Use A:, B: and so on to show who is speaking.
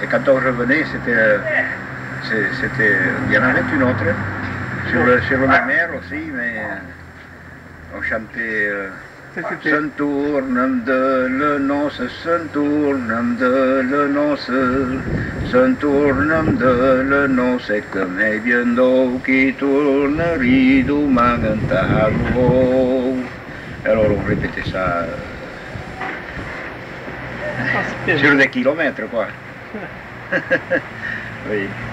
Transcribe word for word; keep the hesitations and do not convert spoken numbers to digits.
A: et quand on revenait, c'était, c'était, il y en avait une autre, sur le, sur le même air aussi, mais on chantait euh, S'entournam de le noce, s'entournam de le noce, s'entournam de le noce, e comme è viendo qui tourne, ridu magantaro. Alors on répétait ça euh, sur des kilomètres, quoi. Oui.